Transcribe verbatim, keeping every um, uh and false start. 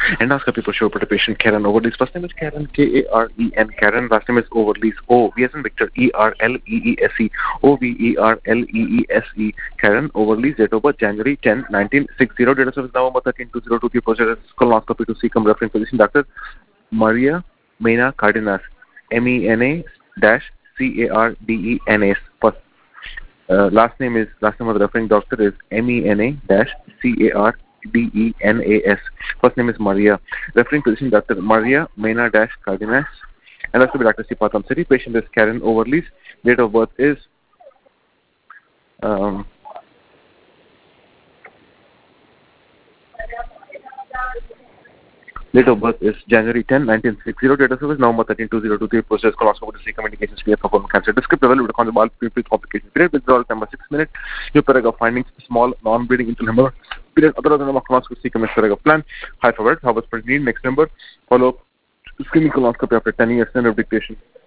Endoscopy for sure, but the patient Karen Overlees. First name is Karen, K A R E N, Karen. Last name is Overlees, O, V as in Victor, E R L E E S E, O V E R L E E S E, Karen Overlees. Date of birth January tenth, nineteen sixty. Date of service November thirteenth, two thousand two. Procedure colonoscopy to see come referring physician Doctor Maria Mena Cardenas, M E N A dash C A R D E N A S. First, uh, last name is, last name of the referring doctor is M E N A dash C A R D E N A S. First name is Maria. Referring physician Doctor Maria Mena dash Cardenas. And that's to be Doctor Sipatam City. Patient is Karen Overlees. Date of birth is um, Date of birth is January tenth, nineteen sixty. Date of service November thirteenth, two thousand two. Process colonoscopy to see communications clear for colon cancer. Descriptive level with conjugal pupil complication. Period withdrawal time six minutes. New paragraph findings small non-bleeding into number. Period other than colonoscopy see commence paragraph plan. High forward. How was pregnant? Next number. Follow screening colonoscopy after ten years. Center of dictation.